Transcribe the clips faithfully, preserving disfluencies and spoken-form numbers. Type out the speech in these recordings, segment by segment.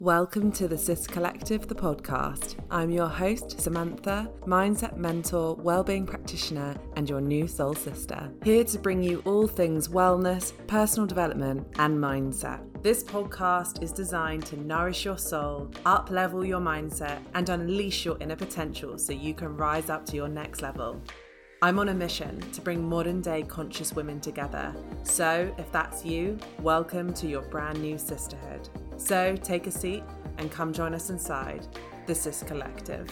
Welcome to the Sis Collective, the podcast. I'm your host, Samantha, mindset mentor, wellbeing practitioner, and your new soul sister. Here to bring you all things wellness, personal development, and mindset. This podcast is designed to nourish your soul, up-level your mindset, and unleash your inner potential so you can rise up to your next level. I'm on a mission to bring modern-day conscious women together. So, if that's you, welcome to your brand new sisterhood. So take a seat and come join us inside the Sis Collective.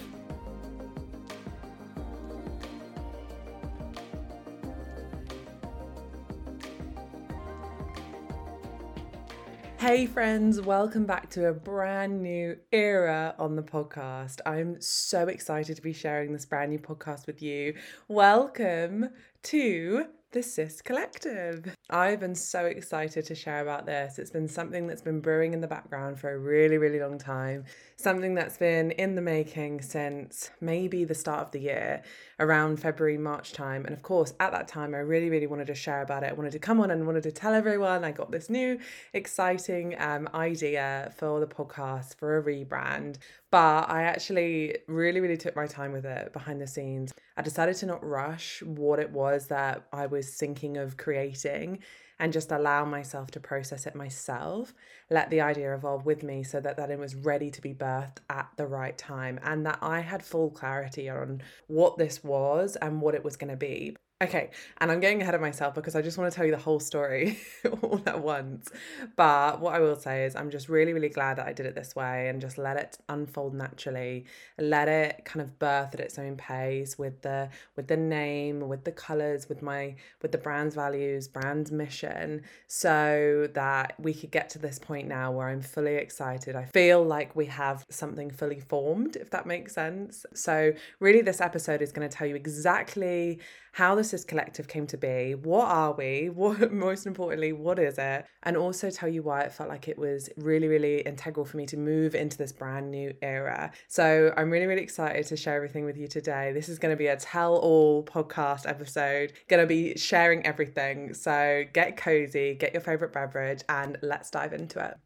Hey friends, welcome back to a brand new era on the podcast. I'm so excited to be sharing this brand new podcast with you. Welcome to the Sis Collective. I've been so excited to share about this. It's been something that's been brewing in the background for a really, really long time. Something that's been in the making since maybe the start of the year, around February, March time. And of course, at that time, I really, really wanted to share about it. I wanted to come on and wanted to tell everyone I got this new exciting um, idea for the podcast, for a rebrand. But I actually really, really took my time with it behind the scenes. I decided to not rush what it was that I was thinking of creating and just allow myself to process it myself, let the idea evolve with me so that, that it was ready to be birthed at the right time and that I had full clarity on what this was and what it was going to be. Okay, and I'm getting ahead of myself because I just want to tell you the whole story all at once. But what I will say is I'm just really, really glad that I did it this way and just let it unfold naturally. Let it kind of birth at its own pace with the with the name, with the colours, with my with the brand's values, brand's mission, so that we could get to this point now where I'm fully excited. I feel like we have something fully formed, if that makes sense. So really this episode is going to tell you exactly how the Sis Collective came to be, what are we, what, most importantly, what is it, and also tell you why it felt like it was really, really integral for me to move into this brand new era. So I'm really, really excited to share everything with you today. This is going to be a tell-all podcast episode, going to be sharing everything. So get cozy, get your favourite beverage, and let's dive into it.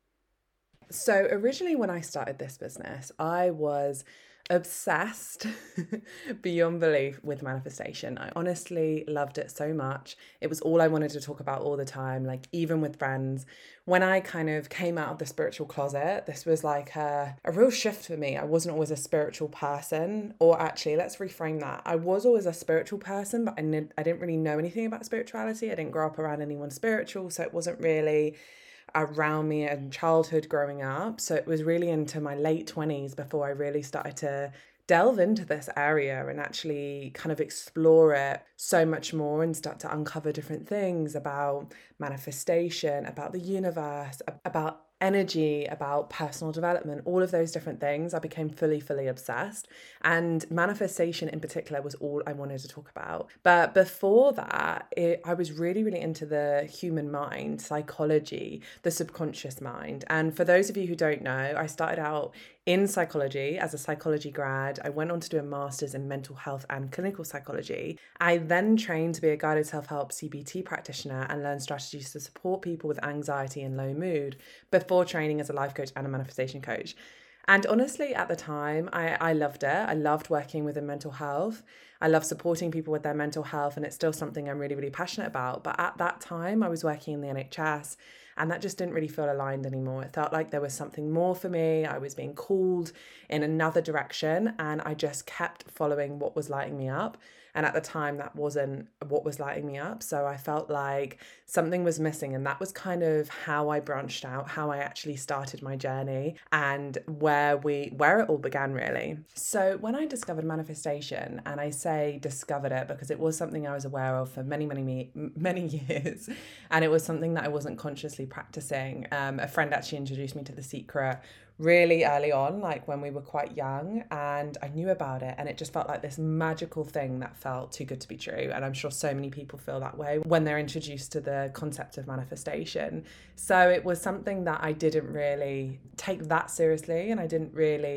So originally when I started this business, I was obsessed beyond belief with manifestation. I honestly loved it so much. It was all I wanted to talk about all the time, like even with friends. When I kind of came out of the spiritual closet, this was like a, a real shift for me. I wasn't always a spiritual person, or actually, let's reframe that. I was always a spiritual person, but I, n- I didn't really know anything about spirituality. I didn't grow up around anyone spiritual, so it wasn't really around me in childhood growing up. So it was really into my late twenties before I really started to delve into this area and actually kind of explore it so much more and start to uncover different things about manifestation, about the universe, about energy, about personal development, all of those different things. I became fully, fully obsessed. And manifestation in particular was all I wanted to talk about. But before that, it, I was really, really into the human mind, psychology, the subconscious mind. And for those of you who don't know, I started out in psychology as a psychology grad. I went on to do a master's in mental health and clinical psychology. I then trained to be a guided self-help C B T practitioner and learned strategies to support people with anxiety and low mood before training as a life coach and a manifestation coach. And honestly, at the time, I, I loved it. I loved working within mental health. I love supporting people with their mental health, and it's still something I'm really, really passionate about. But at that time, I was working in the N H S, and that just didn't really feel aligned anymore. It felt like there was something more for me. I was being called in another direction, and I just kept following what was lighting me up. And at the time, that wasn't what was lighting me up. So I felt like something was missing. And that was kind of how I branched out, how I actually started my journey and where we, where it all began really. So when I discovered manifestation, and I say discovered it because it was something I was aware of for many, many, many years. And it was something that I wasn't consciously practicing. Um, a friend actually introduced me to The Secret really early on, like when we were quite young, and I knew about it, and it just felt like this magical thing that felt too good to be true. And I'm sure so many people feel that way when they're introduced to the concept of manifestation. So it was something that I didn't really take that seriously, and I didn't really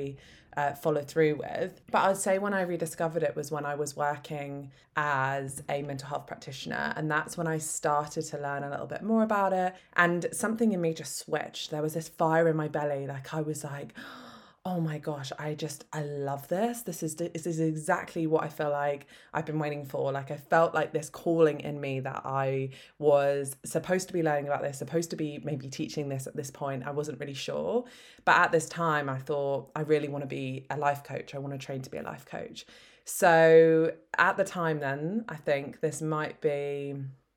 uh, follow through with. But I'd say when I rediscovered it was when I was working as a mental health practitioner. And that's when I started to learn a little bit more about it. And something in me just switched. There was this fire in my belly. Like I was like, oh my gosh, I just, I love this. This is, this is exactly what I feel like I've been waiting for. Like I felt like this calling in me that I was supposed to be learning about this, supposed to be maybe teaching this at this point. I wasn't really sure. But at this time, I thought, I really want to be a life coach. I want to train to be a life coach. So at the time then, I think this might be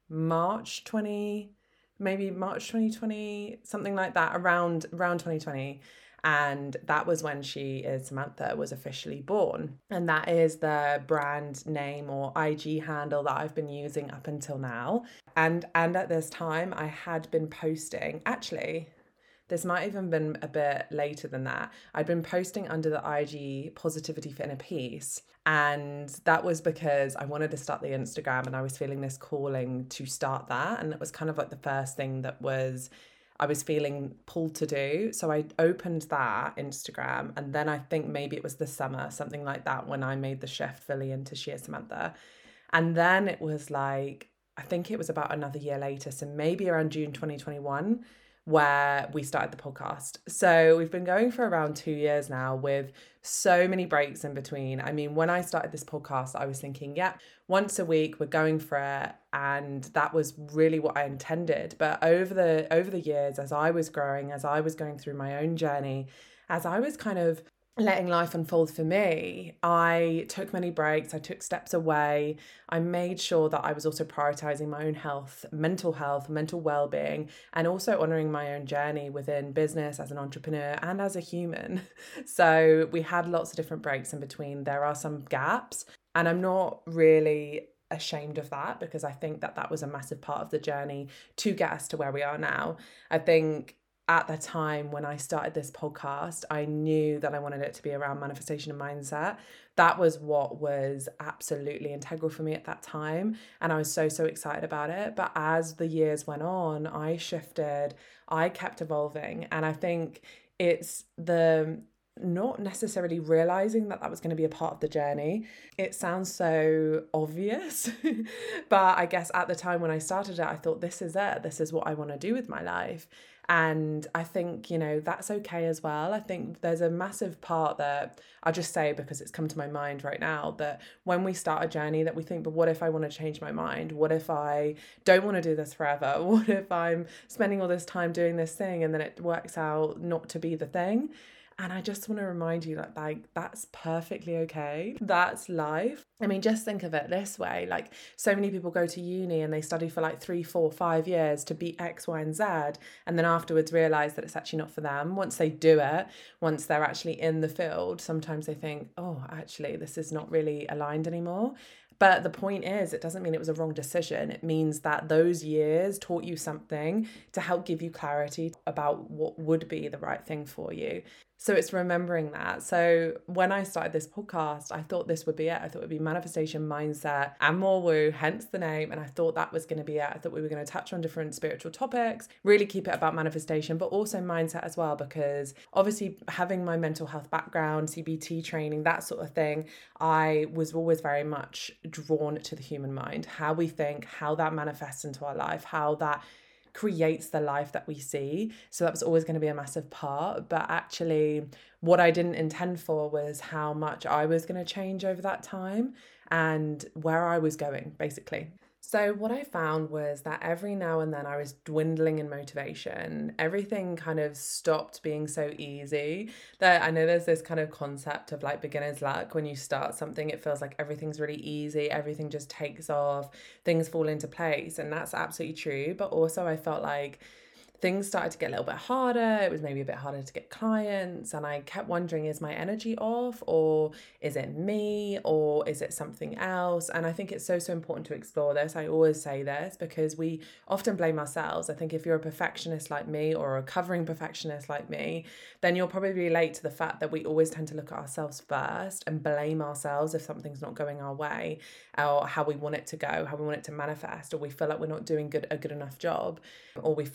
March twenty, maybe March twenty twenty, something like that, around, around twenty twenty. And that was when She Is Samantha was officially born. And that is the brand name or I G handle that I've been using up until now. And and at this time, I had been posting, actually, this might even been a bit later than that. I'd been posting under the I G Positivity for Inner Peace. And that was because I wanted to start the Instagram and I was feeling this calling to start that. And it was kind of like the first thing that was I was feeling pulled to do. So I opened that Instagram, and then I think maybe it was the summer, something like that, when I made the shift fully into She Is Samantha. And then it was like, I think it was about another year later, so maybe around June twenty twenty-one, where we started the podcast. So we've been going for around two years now with so many breaks in between. I mean, when I started this podcast, I was thinking, yeah, once a week, we're going for it. And that was really what I intended. But over the over the years, as I was growing, as I was going through my own journey, as I was kind of letting life unfold for me, I took many breaks, I took steps away. I made sure that I was also prioritizing my own health, mental health, mental well-being, and also honoring my own journey within business as an entrepreneur and as a human. So we had lots of different breaks in between. There are some gaps, and I'm not really ashamed of that because I think that that was a massive part of the journey to get us to where we are now. I think at the time when I started this podcast, I knew that I wanted it to be around manifestation and mindset. That was what was absolutely integral for me at that time. And I was so, so excited about it. But as the years went on, I shifted, I kept evolving. And I think it's the not necessarily realizing that that was going to be a part of the journey. It sounds so obvious, but I guess at the time when I started it, I thought, this is it. This is what I want to do with my life. And I think, you know, that's okay as well. I think there's a massive part that I'll just say because it's come to my mind right now, that when we start a journey that we think, but what if I want to change my mind? What if I don't want to do this forever? What if I'm spending all this time doing this thing and then it works out not to be the thing? And I just want to remind you that, like, that's perfectly okay. That's life. I mean, just think of it this way. Like, so many people go to uni and they study for like three, four, five years to be X, Y, and Z. And then afterwards realize that it's actually not for them. Once they do it, once they're actually in the field, sometimes they think, oh, actually, this is not really aligned anymore. But the point is, it doesn't mean it was a wrong decision. It means that those years taught you something to help give you clarity about what would be the right thing for you. So it's remembering that. So when I started this podcast, I thought this would be it. I thought it would be manifestation, mindset, and more woo, hence the name. And I thought that was going to be it. I thought we were going to touch on different spiritual topics, really keep it about manifestation, but also mindset as well, because obviously having my mental health background, C B T training, that sort of thing, I was always very much drawn to the human mind, how we think, how that manifests into our life, how that creates the life that we see. So that was always going to be a massive part. But actually, what I didn't intend for was how much I was going to change over that time and where I was going, basically. So what I found was that every now and then I was dwindling in motivation. Everything kind of stopped being so easy. That I know there's this kind of concept of like beginner's luck. When you start something, it feels like everything's really easy. Everything just takes off. Things fall into place. And that's absolutely true. But also I felt like things started to get a little bit harder. It was maybe a bit harder to get clients. And I kept wondering, is my energy off, or is it me, or is it something else? And I think it's so, so important to explore this. I always say this because we often blame ourselves. I think if you're a perfectionist like me or a recovering perfectionist like me, then you'll probably relate to the fact that we always tend to look at ourselves first and blame ourselves if something's not going our way, or how we want it to go, how we want it to manifest, or we feel like we're not doing good a good enough job, or we feel like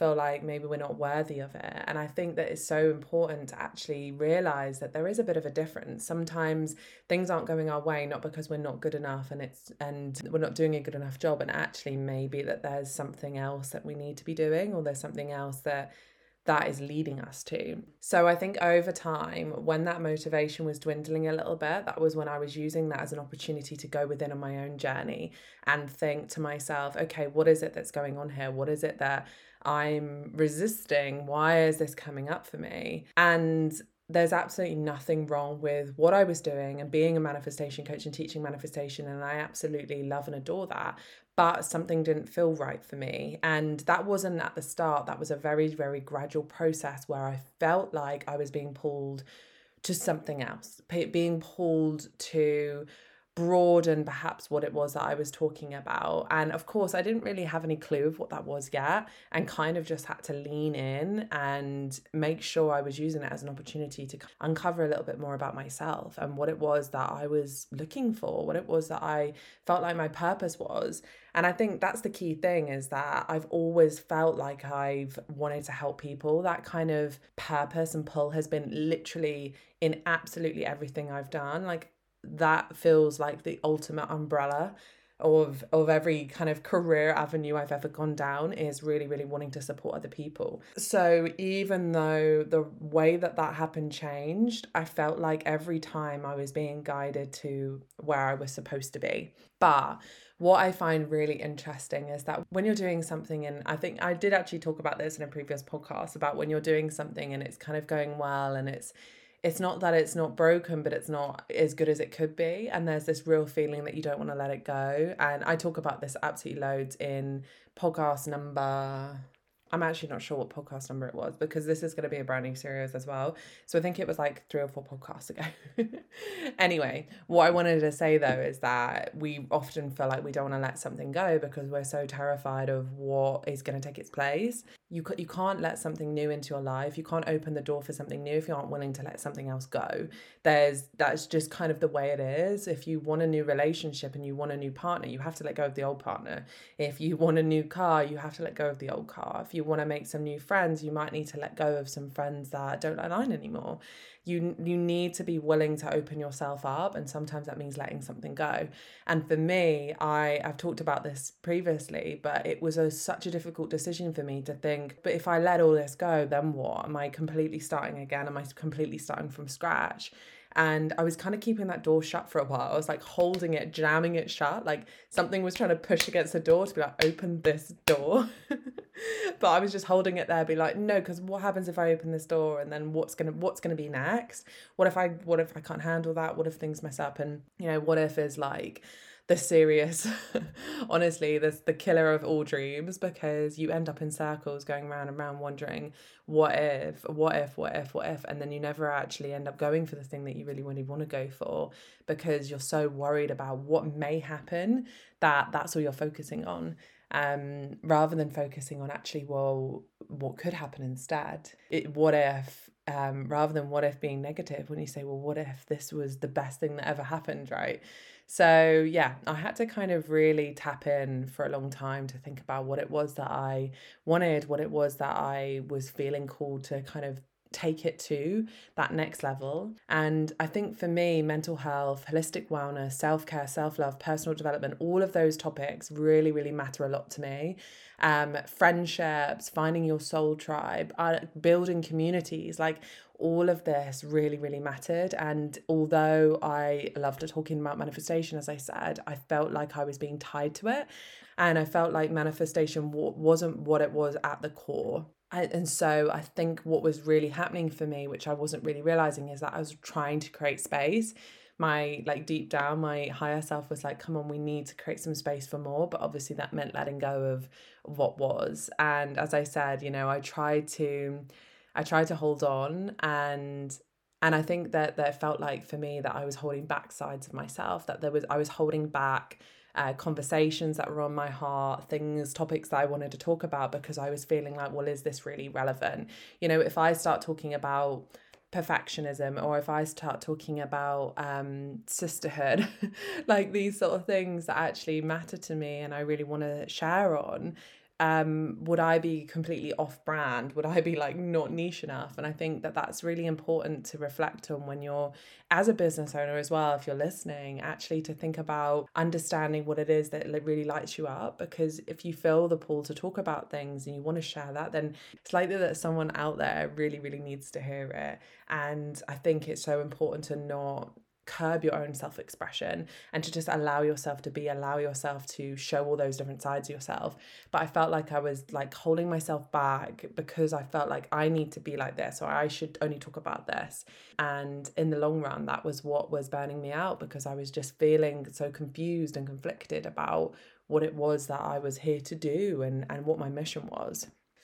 maybe we're not worthy of it. And I think that it's so important to actually realize that there is a bit of a difference. Sometimes things aren't going our way, not because we're not good enough and it's and we're not doing a good enough job, and actually maybe that there's something else that we need to be doing, or there's something else that that is leading us to. So I think over time, when that motivation was dwindling a little bit, that was when I was using that as an opportunity to go within on my own journey and think to myself, okay, what is it that's going on here? What is it that I'm resisting? Why is this coming up for me? And there's absolutely nothing wrong with what I was doing and being a manifestation coach and teaching manifestation. And I absolutely love and adore that. But something didn't feel right for me. And that wasn't at the start. That was a very, very gradual process where I felt like I was being pulled to something else, being pulled to broaden perhaps what it was that I was talking about. And of course, I didn't really have any clue of what that was yet, and kind of just had to lean in and make sure I was using it as an opportunity to uncover a little bit more about myself and what it was that I was looking for, what it was that I felt like my purpose was. And I think that's the key thing, is that I've always felt like I've wanted to help people. That kind of purpose and pull has been literally in absolutely everything I've done. Like, that feels like the ultimate umbrella of of every kind of career avenue I've ever gone down, is really, really wanting to support other people. So even though the way that that happened changed, I felt like every time I was being guided to where I was supposed to be. But what I find really interesting is that when you're doing something, and I think I did actually talk about this in a previous podcast, about when you're doing something and it's kind of going well, and it's It's not that it's not broken, but it's not as good as it could be. And there's this real feeling that you don't want to let it go. And I talk about this absolutely loads in podcast number... I'm actually not sure what podcast number it was, because this is going to be a brand new series as well. So I think it was like three or four podcasts ago. Anyway, what I wanted to say though is that we often feel like we don't want to let something go because we're so terrified of what is going to take its place. You you can't let something new into your life. You can't open the door for something new if you aren't willing to let something else go. There's that's just kind of the way it is. If you want a new relationship and you want a new partner, you have to let go of the old partner. If you want a new car, you have to let go of the old car. If you want to make some new friends, you might need to let go of some friends that don't align anymore. You you need to be willing to open yourself up, and sometimes that means letting something go. And for me, I, I've talked about this previously, but it was a, such a difficult decision for me to think, but if I let all this go, then what? Am I completely starting again? Am I completely starting from scratch? And I was kind of keeping that door shut for a while. I was like holding it, jamming it shut, like something was trying to push against the door to be like, open this door. But I was just holding it there, be like, no, because what happens if I open this door, and then what's gonna what's gonna be next? What if I what if I can't handle that? What if things mess up? And you know, what if is like the serious, honestly, this the killer of all dreams, because you end up in circles going round and round wondering, what if, what if, what if, what if, and then you never actually end up going for the thing that you really, really want to go for, because you're so worried about what may happen that that's all you're focusing on. Um, rather than focusing on actually, well, what could happen instead? It, what if, um, rather than what if being negative, when you say, well, what if this was the best thing that ever happened, right? So yeah, I had to kind of really tap in for a long time to think about what it was that I wanted, what it was that I was feeling called to kind of take it to that next level. And I think for me, mental health, holistic wellness, self-care, self-love, personal development, all of those topics really, really matter a lot to me. Um, friendships, finding your soul tribe, uh, building communities, like all of this really, really mattered. And although I loved talking about manifestation, as I said, I felt like I was being tied to it. And I felt like manifestation w- wasn't what it was at the core. I, and so I think what was really happening for me, which I wasn't really realizing, is that I was trying to create space. My, like deep down, my higher self was like, come on, we need to create some space for more. But obviously that meant letting go of what was. And as I said, you know, I tried to, I tried to hold on, and and I think that that felt like for me that I was holding back sides of myself, that there was, I was holding back Uh, conversations that were on my heart, things, topics that I wanted to talk about, because I was feeling like, well, is this really relevant? You know, if I start talking about perfectionism, or if I start talking about um, sisterhood, like these sort of things that actually matter to me and I really want to share on, um, would I be completely off brand? Would I be like not niche enough? And I think that that's really important to reflect on when you're, as a business owner as well, if you're listening, actually to think about understanding what it is that really lights you up. Because if you feel the pull to talk about things and you want to share that, then it's likely that someone out there really, really needs to hear it. And I think it's so important to not curb your own self-expression and to just allow yourself to be, allow yourself to show all those different sides of yourself. But I felt like I was like holding myself back because I felt like I need to be like this, or I should only talk about this. And in the long run, that was what was burning me out, because I was just feeling so confused and conflicted about what it was that I was here to do and, and what my mission was.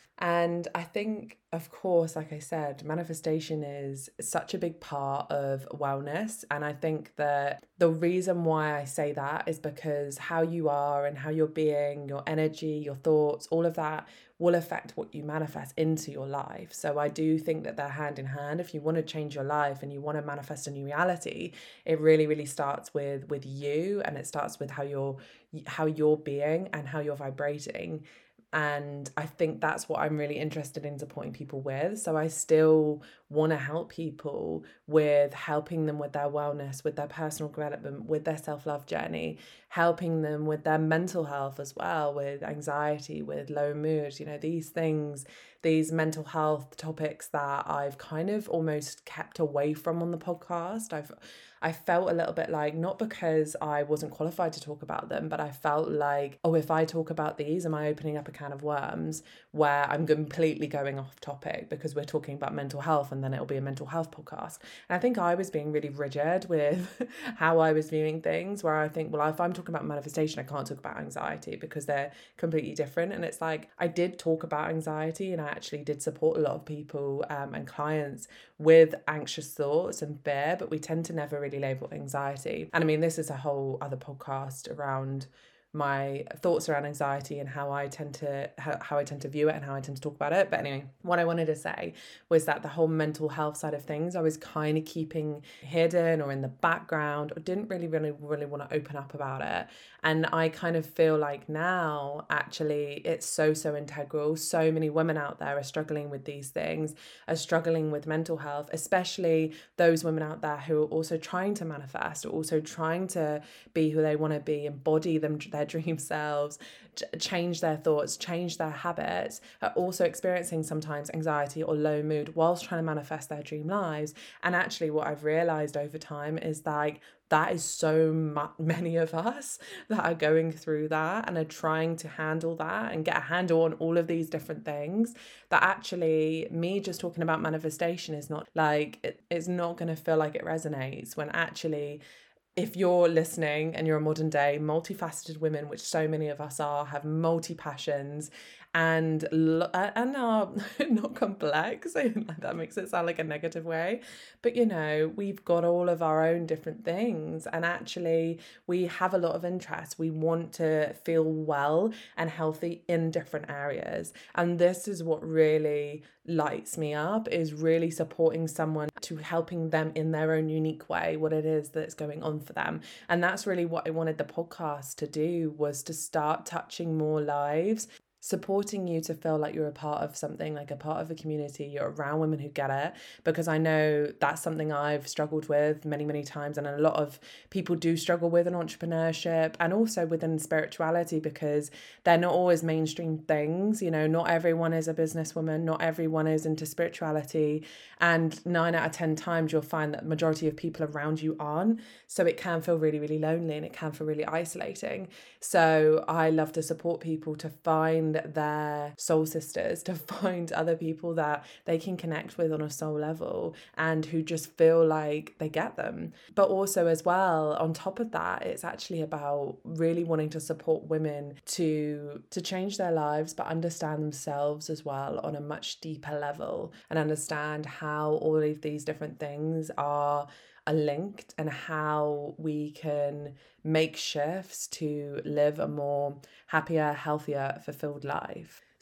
And I think, of course, like I said, manifestation is such a big part of wellness. And I think that the reason why I say that is because how you are and how you're being, your energy, your thoughts, all of that will affect what you manifest into your life. So I do think that they're hand in hand. If you want to change your life and you want to manifest a new reality, it really, really starts with with you, and it starts with how you're how you're being and how you're vibrating. And I think that's what I'm really interested in supporting people with. So I still want to help people with helping them with their wellness, with their personal development, with their self-love journey, helping them with their mental health as well, with anxiety, with low mood, you know, these things, these mental health topics that I've kind of almost kept away from on the podcast. I've I felt a little bit like, not because I wasn't qualified to talk about them, but I felt like, oh, if I talk about these, am I opening up a can of worms where I'm completely going off topic because we're talking about mental health and then it'll be a mental health podcast. And I think I was being really rigid with how I was viewing things, where I think, well, if I'm talking about manifestation, I can't talk about anxiety because they're completely different. And it's like, I did talk about anxiety and I actually did support a lot of people um, and clients with anxious thoughts and fear, but we tend to never really label anxiety. And I mean, this is a whole other podcast around my thoughts around anxiety and how I tend to how, how I tend to view it and how I tend to talk about it. But anyway, what I wanted to say was that the whole mental health side of things I was kind of keeping hidden or in the background, or didn't really really really want to open up about it. And I kind of feel like now actually it's so so integral. So many women out there are struggling with these things, are struggling with mental health, especially those women out there who are also trying to manifest, or also trying to be who they want to be, embody them their dream selves, change their thoughts, change their habits, are also experiencing sometimes anxiety or low mood whilst trying to manifest their dream lives. And actually what I've realized over time is like that is so mu- many of us that are going through that and are trying to handle that and get a handle on all of these different things, that actually me just talking about manifestation is not like it, it's not going to feel like it resonates, when actually if you're listening and you're a modern day multifaceted women, which so many of us are, have multi passions and and are not complex, that makes it sound like a negative way, but you know, we've got all of our own different things, and actually we have a lot of interests. We want to feel well and healthy in different areas, and this is what really lights me up, is really supporting someone to helping them in their own unique way what it is that's going on for them. And that's really what I wanted the podcast to do, was to start touching more lives, supporting you to feel like you're a part of something, like a part of a community, you're around women who get it, because I know that's something I've struggled with many, many times, and a lot of people do struggle with in entrepreneurship and also within spirituality, because they're not always mainstream things. You know, not everyone is a businesswoman, not everyone is into spirituality, and nine out of ten times you'll find that the majority of people around you aren't, so it can feel really, really lonely and it can feel really isolating. So I love to support people to find their soul sisters, to find other people that they can connect with on a soul level and who just feel like they get them. But also as well, on top of that, it's actually about really wanting to support women to to change their lives, but understand themselves as well on a much deeper level, and understand how all of these different things are are linked, and how we can make shifts to live a more happier, healthier, fulfilled life.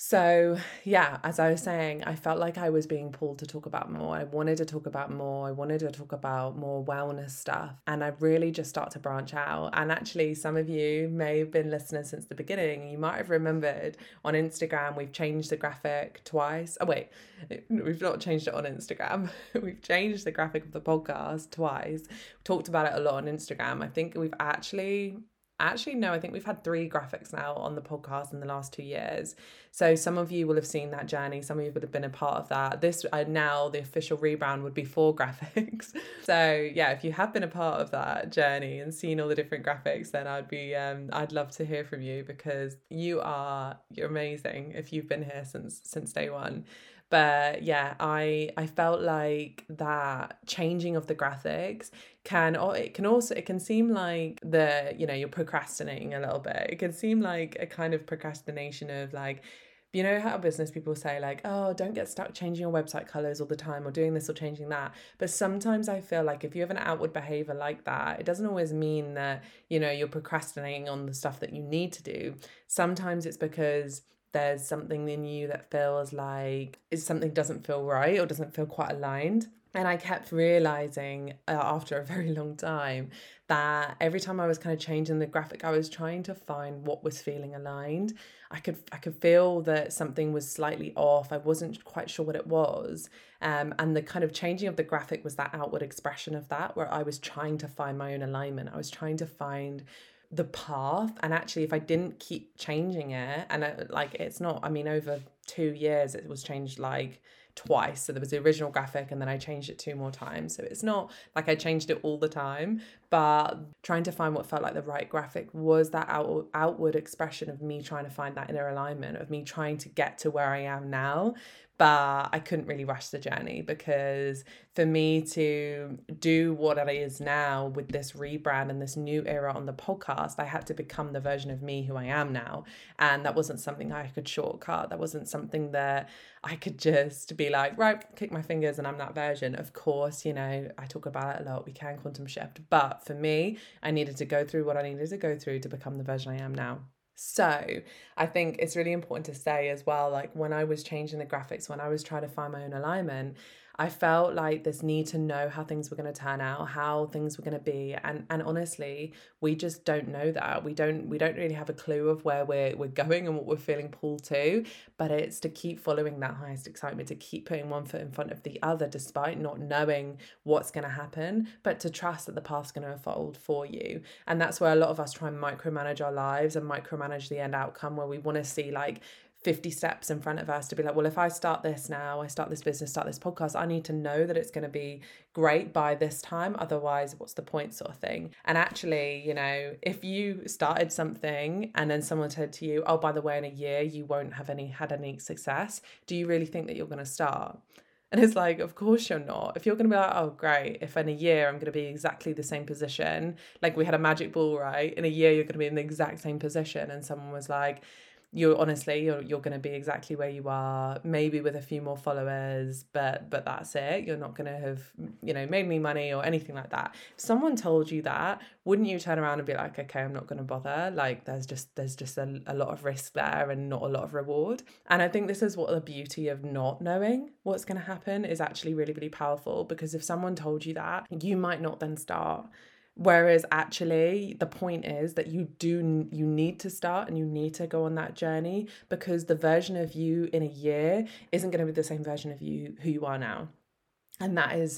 So, yeah, as I was saying, I felt like I was being pulled to talk about more. I wanted to talk about more. I wanted to talk about more wellness stuff. And I really just start to branch out. And actually, some of you may have been listeners since the beginning. You might have remembered on Instagram, we've changed the graphic twice. Oh, wait, we've not changed it on Instagram. We've changed the graphic of the podcast twice. We talked about it a lot on Instagram. I think we've actually Actually, no, I think we've had three graphics now on the podcast in the last two years. So some of you will have seen that journey. Some of you would have been a part of that. This uh, now the official rebrand would be four graphics. So yeah, if you have been a part of that journey and seen all the different graphics, then I'd be um, I'd love to hear from you, because you are you're amazing if you've been here since since day one. But yeah, I I felt like that changing of the graphics can, or it can also, it can seem like the, you know, you're procrastinating a little bit. It can seem like a kind of procrastination of like, you know how business people say like, oh, don't get stuck changing your website colors all the time or doing this or changing that. But sometimes I feel like if you have an outward behavior like that, it doesn't always mean that, you know, you're procrastinating on the stuff that you need to do. Sometimes it's because there's something in you that feels like is something doesn't feel right or doesn't feel quite aligned. And I kept realizing uh, after a very long time that every time I was kind of changing the graphic, I was trying to find what was feeling aligned. I could I could feel that something was slightly off. I wasn't quite sure what it was. Um, and the kind of changing of the graphic was that outward expression of that, where I was trying to find my own alignment. I was trying to find the path. And actually, if I didn't keep changing it, and I, like it's not, I mean, over two years it was changed like twice. So there was the original graphic and then I changed it two more times. So it's not like I changed it all the time, but trying to find what felt like the right graphic was that out, outward expression of me trying to find that inner alignment, of me trying to get to where I am now. But I couldn't really rush the journey, because for me to do what it is now with this rebrand and this new era on the podcast, I had to become the version of me who I am now. And that wasn't something I could shortcut. That wasn't something that I could just be like, right, click my fingers and I'm that version. Of course, you know, I talk about it a lot. We can quantum shift. But for me, I needed to go through what I needed to go through to become the version I am now. So I think it's really important to say as well, like when I was changing the graphics, when I was trying to find my own alignment, I felt like this need to know how things were going to turn out, how things were going to be. And and honestly, we just don't know that. We don't we don't really have a clue of where we're we're going and what we're feeling pulled to. But it's to keep following that highest excitement, to keep putting one foot in front of the other despite not knowing what's going to happen, but to trust that the path's going to unfold for you. And that's where a lot of us try and micromanage our lives and micromanage the end outcome, where we want to see like fifty steps in front of us to be like, well, if I start this now, I start this business, start this podcast, I need to know that it's going to be great by this time. Otherwise, what's the point, sort of thing. And actually, you know, if you started something and then someone said to you, oh, by the way, in a year, you won't have any had any success, do you really think that you're going to start? And it's like, of course you're not. If you're going to be like, oh, great, if in a year I'm going to be exactly the same position, like we had a magic ball, right? In a year, you're going to be in the exact same position. And someone was like, you're honestly, you're you're going to be exactly where you are, maybe with a few more followers, but but that's it. You're not going to have, you know, made any money or anything like that. If someone told you that, wouldn't you turn around and be like, okay, I'm not going to bother? Like there's just there's just a, a lot of risk there and not a lot of reward. And I think this is what the beauty of not knowing what's going to happen is actually really, really powerful, because if someone told you that, you might not then start. Whereas actually the point is that you do, you need to start and you need to go on that journey, because the version of you in a year isn't going to be the same version of you who you are now. And that is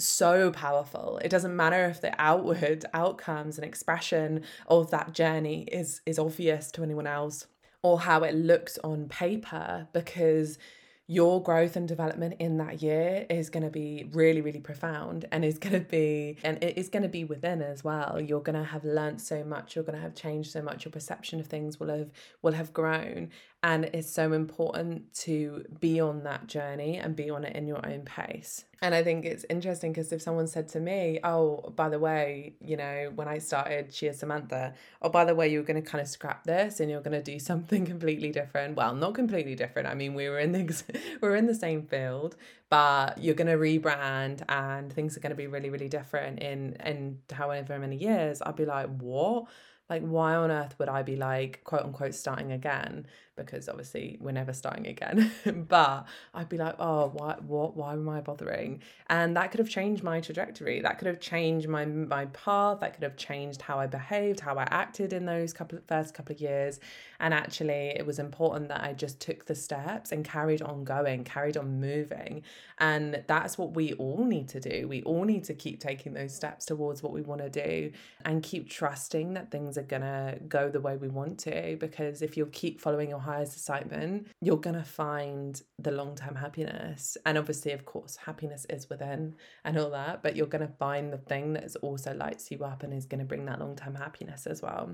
so powerful. It doesn't matter if the outward outcomes and expression of that journey is, is obvious to anyone else, or how it looks on paper, because your growth and development in that year is going to be really, really profound, and is going to be, and it is going to be within as well. You're going to have learnt so much. You're going to have changed so much. Your perception of things will have, will have grown. And it's so important to be on that journey and be on it in your own pace. And I think it's interesting because if someone said to me, oh, by the way, you know, when I started She Is Samantha, oh, by the way, you're going to kind of scrap this and you're going to do something completely different. Well, not completely different. I mean, we were in the, we were in the same field, but you're going to rebrand and things are going to be really, really different in, in however many years. I'd be like, what? Like, why on earth would I be like, quote unquote, starting again? Because obviously we're never starting again. But I'd be like, oh, why, what, why am I bothering? And that could have changed my trajectory. That could have changed my my path. That could have changed how I behaved, how I acted in those couple first couple of years. And actually, it was important that I just took the steps and carried on going, carried on moving. And that's what we all need to do. We all need to keep taking those steps towards what we want to do and keep trusting that things are going to go the way we want to. Because if you'll keep following your highest excitement, you're going to find the long-term happiness. And obviously, of course, happiness is within and all that, but you're going to find the thing that is also lights you up and is going to bring that long-term happiness as well.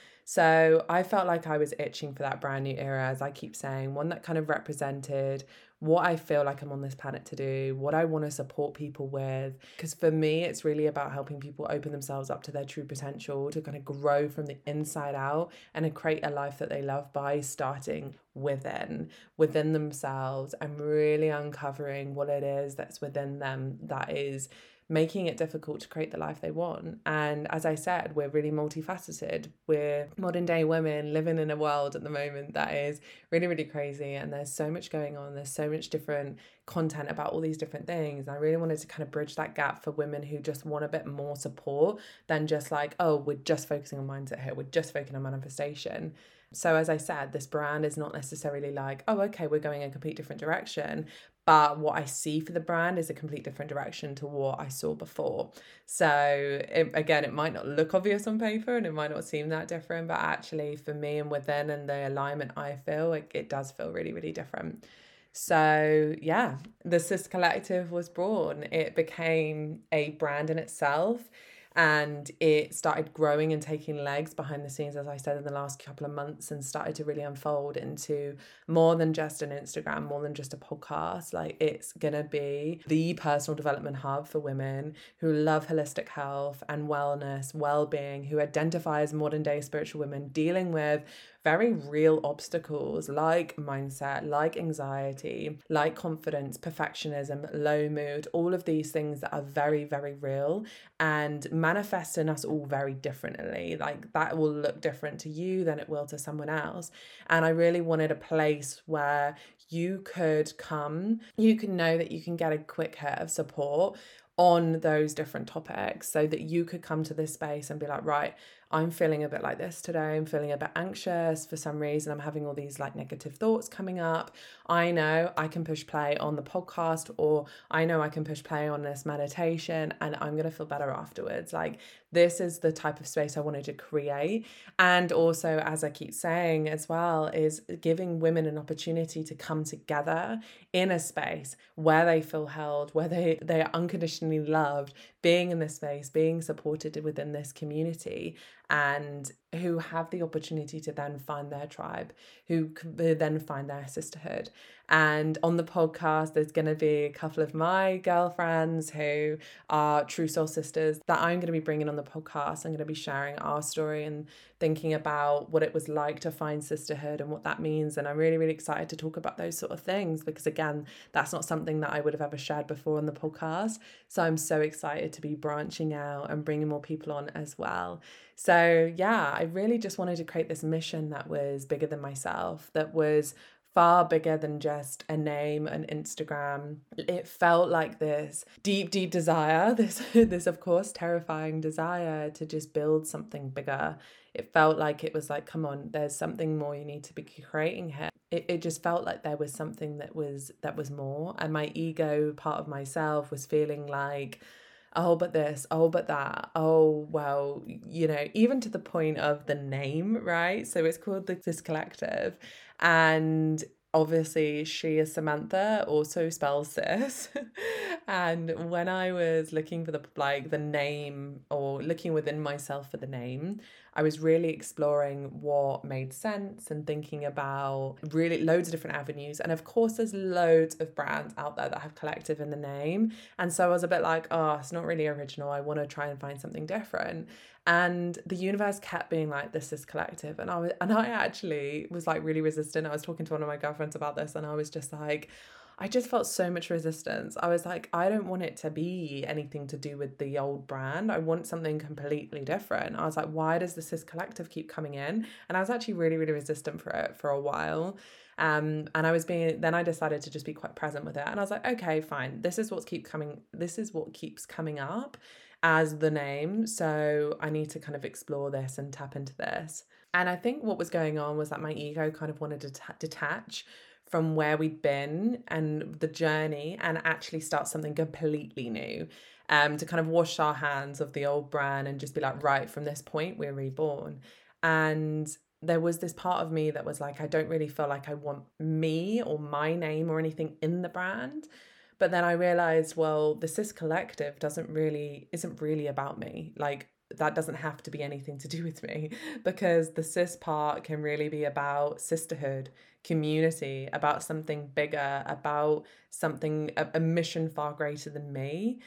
So I felt like I was itching for that brand new era, as I keep saying, one that kind of represented what I feel like I'm on this planet to do, what I want to support people with. Because for me, it's really about helping people open themselves up to their true potential, to kind of grow from the inside out and to create a life that they love by starting within, within themselves, and really uncovering what it is that's within them that is making it difficult to create the life they want. And as I said, we're really multifaceted. We're modern day women living in a world at the moment that is really, really crazy. And there's so much going on. There's so much different content about all these different things. And I really wanted to kind of bridge that gap for women who just want a bit more support than just like, oh, we're just focusing on mindset here. We're just focusing on manifestation. So as I said, this brand is not necessarily like, oh, okay, we're going a complete different direction. But what I see for the brand is a complete different direction to what I saw before. So it, again, it might not look obvious on paper and it might not seem that different, but actually for me and within and the alignment I feel, it, it does feel really, really different. So yeah, the Sis Collective was born. It became a brand in itself. And it started growing and taking legs behind the scenes, as I said, in the last couple of months, and started to really unfold into more than just an Instagram, more than just a podcast. Like, it's going to be the personal development hub for women who love holistic health and wellness, well-being, who identify as modern day spiritual women dealing with very real obstacles like mindset, like anxiety, like confidence, perfectionism, low mood, all of these things that are very, very real and manifest in us all very differently. Like, that will look different to you than it will to someone else. And I really wanted a place where you could come, you can know that you can get a quick hit of support on those different topics, so that you could come to this space and be like, right, I'm feeling a bit like this today. I'm feeling a bit anxious for some reason. I'm having all these like negative thoughts coming up. I know I can push play on the podcast, or I know I can push play on this meditation, and I'm going to feel better afterwards. Like, this is the type of space I wanted to create. And also, as I keep saying as well, is giving women an opportunity to come together in a space where they feel held, where they, they are unconditionally loved, being in this space, being supported within this community, and who have the opportunity to then find their tribe, who then find their sisterhood. And on the podcast, there's going to be a couple of my girlfriends who are true soul sisters that I'm going to be bringing on the podcast. I'm going to be sharing our story and thinking about what it was like to find sisterhood and what that means. And I'm really, really excited to talk about those sort of things, because again, that's not something that I would have ever shared before on the podcast. So I'm so excited to be branching out and bringing more people on as well. So yeah, I really just wanted to create this mission that was bigger than myself, that was far bigger than just a name, an Instagram. It felt like this deep, deep desire, this, this of course, terrifying desire to just build something bigger. It felt like it was like, come on, there's something more you need to be creating here. It, it just felt like there was something that was that was more. And my ego part of myself was feeling like, oh, but this, oh, but that, oh, well, you know, even to the point of the name, right? So it's called the Sis Collective. And obviously she is Samantha, also spells sis. And when I was looking for the like the name, or looking within myself for the name, I was really exploring what made sense and thinking about really loads of different avenues. And of course, there's loads of brands out there that have collective in the name. And so I was a bit like, oh, it's not really original. I want to try and find something different. And the universe kept being like, this is collective. And I was, and I actually was like really resistant. I was talking to one of my girlfriends about this, and I was just like, I just felt so much resistance. I was like, I don't want it to be anything to do with the old brand. I want something completely different. I was like, why does the Cis Collective keep coming in? And I was actually really, really resistant for it for a while. Um, and I was being, then I decided to just be quite present with it. And I was like, okay, fine. This is what's keep coming. This is what keeps coming up as the name. So I need to kind of explore this and tap into this. And I think what was going on was that my ego kind of wanted to t- detach from where we'd been and the journey and actually start something completely new, um, to kind of wash our hands of the old brand and just be like, right, from this point, we're reborn. And there was this part of me that was like, I don't really feel like I want me or my name or anything in the brand. But then I realized, well, the Cis Collective doesn't really, isn't really about me. Like, that doesn't have to be anything to do with me, because the cis part can really be about sisterhood, community, about something bigger, about something, a, a mission far greater than me,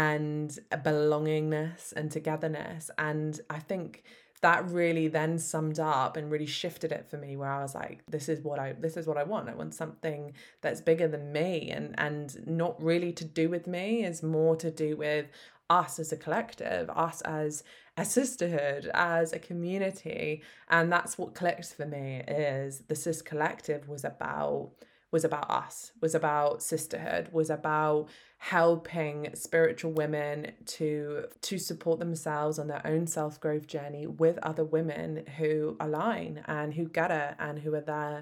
and a belongingness and togetherness. And I think that really then summed up and really shifted it for me, where I was like, this is what I this is what I want. I want something that's bigger than me, and and not really to do with me, is more to do with us as a collective, us as a sisterhood, as a community. And that's what Collective for me is. The Cis Collective was about was about us, was about sisterhood, was about helping spiritual women to to support themselves on their own self-growth journey with other women who align and who get it and who are there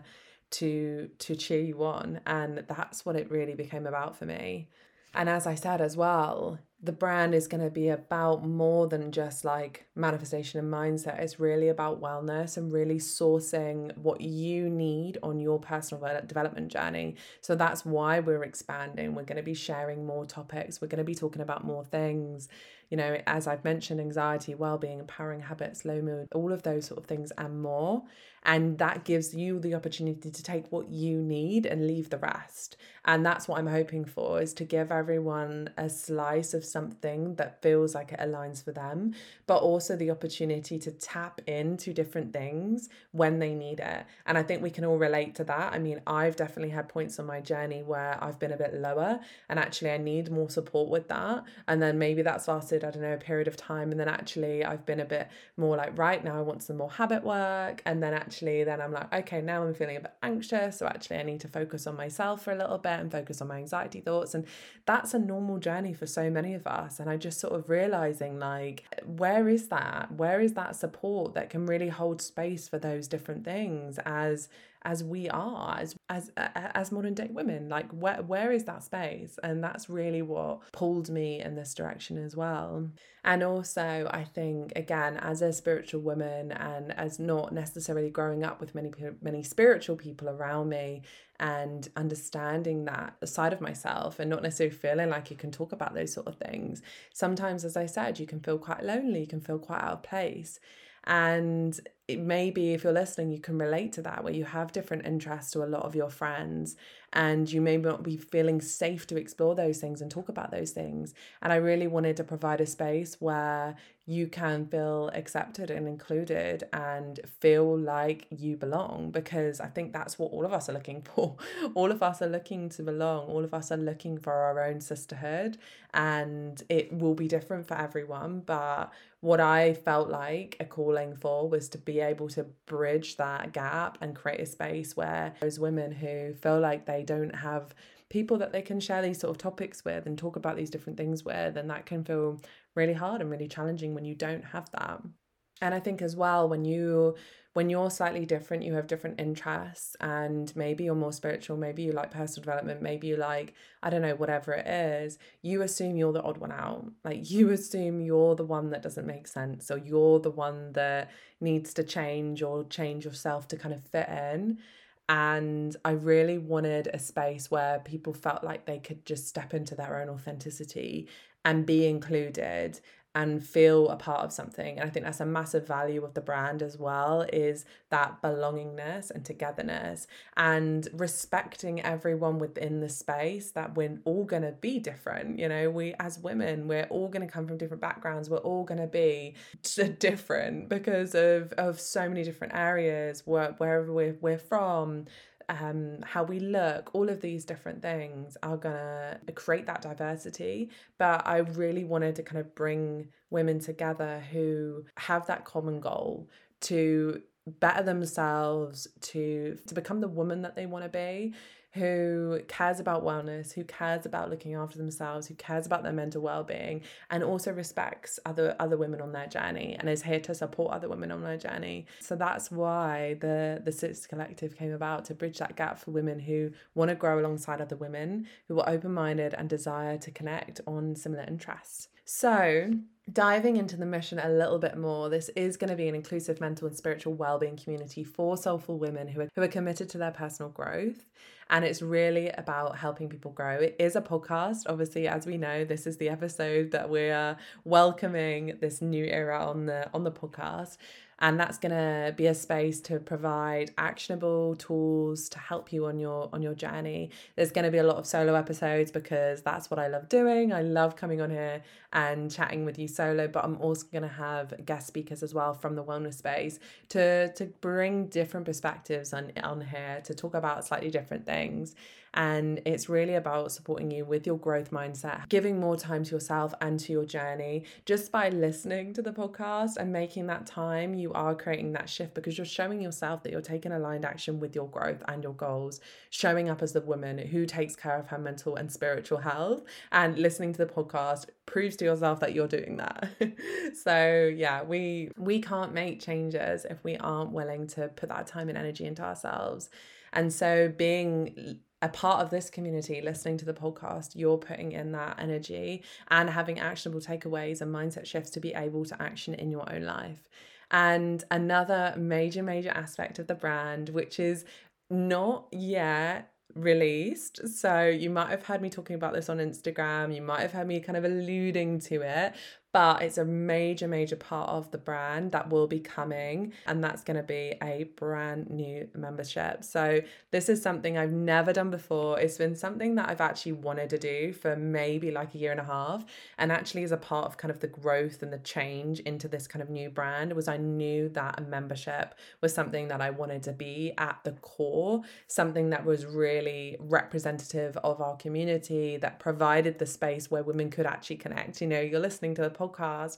to to cheer you on. And that's what it really became about for me. And as I said as well, the brand is going to be about more than just like manifestation and mindset. It's really about wellness and really sourcing what you need on your personal development journey. So that's why we're expanding. We're going to be sharing more topics. We're going to be talking about more things. You know, as I've mentioned, anxiety, well-being, empowering habits, low mood, all of those sort of things and more. And that gives you the opportunity to take what you need and leave the rest. And that's what I'm hoping for, is to give everyone a slice of something that feels like it aligns for them, but also the opportunity to tap into different things when they need it. And I think we can all relate to that. I mean, I've definitely had points on my journey where I've been a bit lower and actually I need more support with that. And then maybe that's lasted, I don't know, a period of time. And then actually I've been a bit more like, right, now I want some more habit work. And then actually then I'm like, okay, now I'm feeling a bit anxious. So actually I need to focus on myself for a little bit and focus on my anxiety thoughts. And that's a normal journey for so many of us. And I just sort of realizing, like, where is that? Where is that support that can really hold space for those different things as as we are, as as as modern day women? Like, where where is that space? And that's really what pulled me in this direction as well. And also, I think, again, as a spiritual woman and as not necessarily growing up with many many spiritual people around me, and understanding that side of myself and not necessarily feeling like you can talk about those sort of things. Sometimes, as I said, you can feel quite lonely, you can feel quite out of place. And it may be, if you're listening, you can relate to that, where you have different interests to a lot of your friends and you may not be feeling safe to explore those things and talk about those things. And I really wanted to provide a space where you can feel accepted and included and feel like you belong, because I think that's what all of us are looking for. All of us are looking to belong. All of us are looking for our own sisterhood, and it will be different for everyone. But what I felt like a calling for was to be able to bridge that gap and create a space where those women who feel like they don't have people that they can share these sort of topics with and talk about these different things with, and that can feel really hard and really challenging when you don't have that. And I think as well, when you when you're slightly different, you have different interests, and maybe you're more spiritual, maybe you like personal development, maybe you like, I don't know, whatever it is, you assume you're the odd one out. Like, you assume you're the one that doesn't make sense, or you're the one that needs to change or change yourself to kind of fit in. And I really wanted a space where people felt like they could just step into their own authenticity and be included and feel a part of something. And I think that's a massive value of the brand as well, is that belongingness and togetherness and respecting everyone within the space, that we're all going to be different. You know, we as women, we're all going to come from different backgrounds. We're all going to be different because of, of so many different areas, where, wherever we're, we're from, um, how we look, all of these different things are gonna create that diversity. But I really wanted to kind of bring women together who have that common goal to better themselves, to to become the woman that they want to be, who cares about wellness, who cares about looking after themselves, who cares about their mental well-being, and also respects other other women on their journey and is here to support other women on their journey. So that's why the the Sis Collective came about, to bridge that gap for women who want to grow alongside other women, who are open-minded and desire to connect on similar interests. So diving into the mission a little bit more, this is going to be an inclusive mental and spiritual well-being community for soulful women who are, who are committed to their personal growth. And it's really about helping people grow. It is a podcast. Obviously, as we know, this is the episode that we're welcoming this new era on the on the podcast. And that's going to be a space to provide actionable tools to help you on your on your journey. There's going to be a lot of solo episodes because that's what I love doing. I love coming on here and chatting with you solo, but I'm also going to have guest speakers as well from the wellness space to, to bring different perspectives on, on here, to talk about slightly different things. And it's really about supporting you with your growth mindset, giving more time to yourself and to your journey. Just by listening to the podcast and making that time, you are creating that shift because you're showing yourself that you're taking aligned action with your growth and your goals, showing up as the woman who takes care of her mental and spiritual health. And listening to the podcast proves to yourself that you're doing that. So yeah, we we can't make changes if we aren't willing to put that time and energy into ourselves. And so being a part of this community, listening to the podcast, you're putting in that energy and having actionable takeaways and mindset shifts to be able to action in your own life. And another major, major aspect of the brand, which is not yet released. So you might have heard me talking about this on Instagram. You might have heard me kind of alluding to it, but it's a major, major part of the brand that will be coming, and that's going to be a brand new membership. So this is something I've never done before. It's been something that I've actually wanted to do for maybe like a year and a half, and actually as a part of kind of the growth and the change into this kind of new brand was I knew that a membership was something that I wanted to be at the core, something that was really representative of our community, that provided the space where women could actually connect. You know, you're listening to the podcast,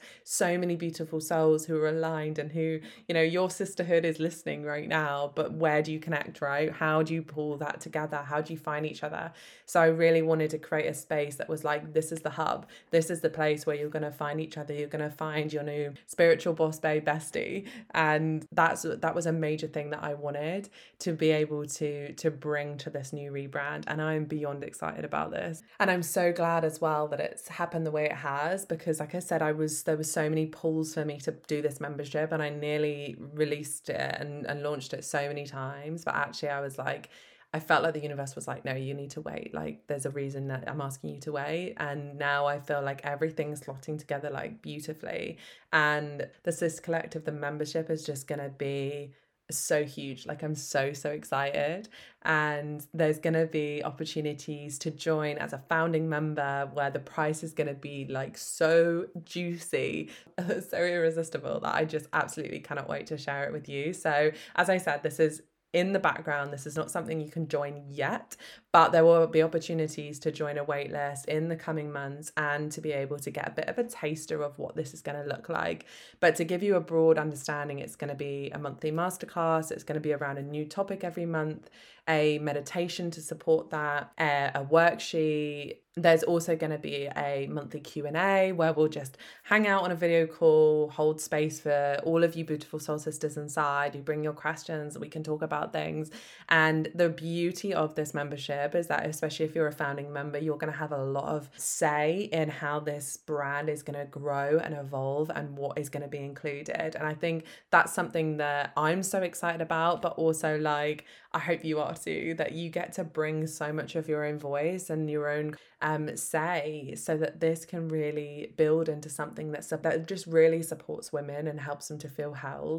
so many beautiful souls who are aligned and who, you know, your sisterhood is listening right now, but where do you connect, right? How do you pull that together? How do you find each other? So I really wanted to create a space that was like, this is the hub. This is the place where you're going to find each other. You're going to find your new spiritual boss babe bestie. And that's, that was a major thing that I wanted to be able to, to bring to this new rebrand. And I'm beyond excited about this. And I'm so glad as well that it's happened the way it has, because like I said, I was there were so many pulls for me to do this membership, and I nearly released it and, and launched it so many times. But actually I was like, I felt like the universe was like, no, you need to wait. Like there's a reason that I'm asking you to wait. And now I feel like everything's slotting together like beautifully. And the Sis Collective, the membership is just going to be so huge. Like I'm so, so excited. And there's going to be opportunities to join as a founding member where the price is going to be like so juicy, so irresistible that I just absolutely cannot wait to share it with you. So as I said, this is in the background. This is not something you can join yet, but there will be opportunities to join a waitlist in the coming months and to be able to get a bit of a taster of what this is going to look like. But to give you a broad understanding, it's going to be a monthly masterclass. It's going to be around a new topic every month, a meditation to support that, a, a worksheet. There's also going to be a monthly Q and A where we'll just hang out on a video call, hold space for all of you beautiful soul sisters inside. You bring your questions, we can talk about things. And the beauty of this membership is that, especially if you're a founding member, you're going to have a lot of say in how this brand is going to grow and evolve and what is going to be included. And I think that's something that I'm so excited about, but also like, I hope you are too, that you get to bring so much of your own voice and your own um, say, so that this can really build into something that's, that just really supports women and helps them to feel held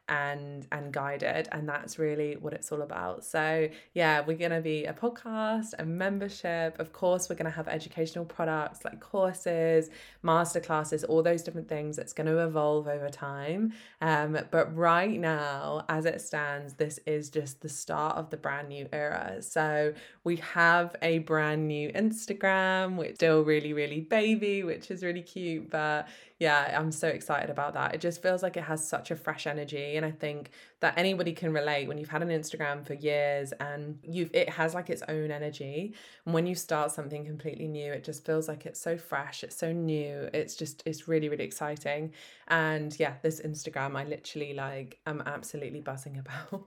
and and guided, and that's really what it's all about. So yeah, we're going to be a podcast, a membership. Of course, we're going to have educational products like courses, masterclasses, all those different things. That's going to evolve over time. Um, but right now, as it stands, this is just the start of the brand new era. So we have a brand new Instagram, which is still really, really baby, which is really cute. But yeah, I'm so excited about that. It just feels like it has such a fresh energy. And I think that anybody can relate when you've had an Instagram for years and you've it has like its own energy. And when you start something completely new, it just feels like it's so fresh, it's so new. It's just it's really, really exciting. And yeah, this Instagram I literally like am absolutely buzzing about.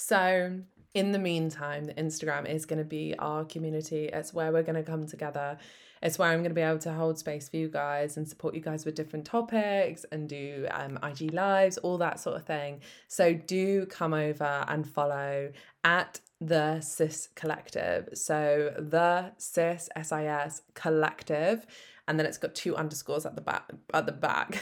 So in the meantime, the Instagram is going to be our community. It's where we're going to come together. It's where I'm going to be able to hold space for you guys and support you guys with different topics and do um, I G lives, all that sort of thing. So do come over and follow at the Sis Collective. So the Sis, S I S Collective. And then it's got two underscores at the back, at the back.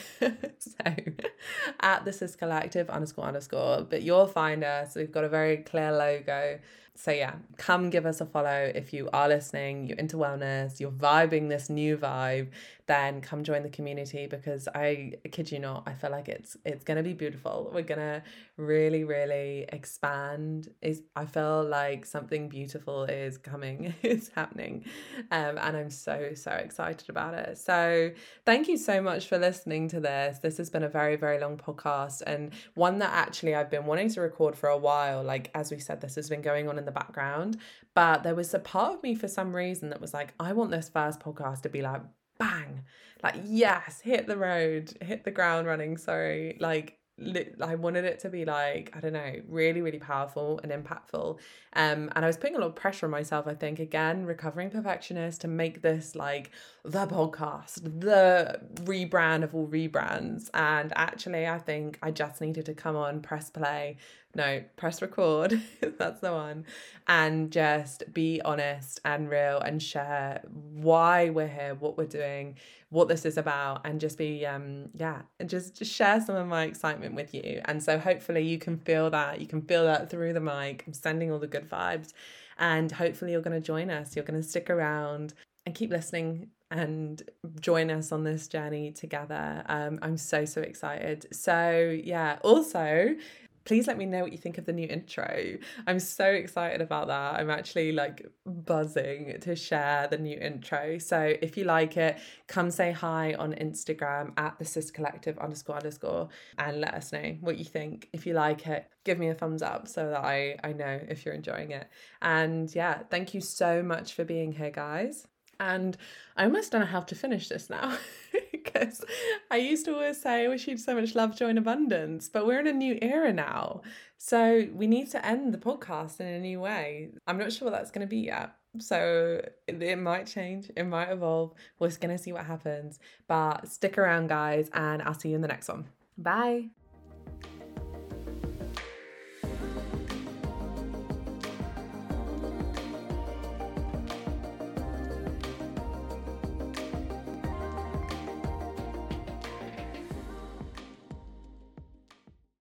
So at the Sis Collective underscore underscore, but you'll find us. We've got a very clear logo. So yeah, come give us a follow if you are listening, you're into wellness, you're vibing this new vibe, then come join the community, because I kid you not, I feel like it's it's gonna be beautiful. We're gonna really, really expand. Is I feel like something beautiful is coming, it's happening. Um, and I'm so, so excited about it. So thank you so much for listening to this. This has been a very, very long podcast, and one that actually I've been wanting to record for a while. Like, as we said, this has been going on in the background, but there was a part of me for some reason that was like, I want this first podcast to be like, bang, like, yes, hit the road, hit the ground running, sorry, like, I wanted it to be like, I don't know, really, really powerful and impactful. Um, and I was putting a lot of pressure on myself, I think, again, recovering perfectionist, to make this like the podcast, the rebrand of all rebrands. And actually, I think I just needed to come on, press play, no, press record, that's the one, and just be honest and real and share why we're here, what we're doing, what this is about, and just be, um, yeah, and just, just share some of my excitement with you. And so hopefully you can feel that, you can feel that through the mic. I'm sending all the good vibes, and hopefully you're going to join us. You're going to stick around and keep listening and join us on this journey together. Um, I'm so, so excited. So yeah, also, please let me know what you think of the new intro. I'm so excited about that. I'm actually like buzzing to share the new intro. So if you like it, come say hi on Instagram at the Sis Collective underscore underscore and let us know what you think. If you like it, give me a thumbs up so that I, I know if you're enjoying it. And yeah, thank you so much for being here, guys. And I almost don't know how to finish this now, because I used to always say, I wish you'd so much love, joy, and abundance, but we're in a new era now. So we need to end the podcast in a new way. I'm not sure what that's going to be yet. So it, it might change, it might evolve. We're just going to see what happens. But stick around, guys, and I'll see you in the next one. Bye.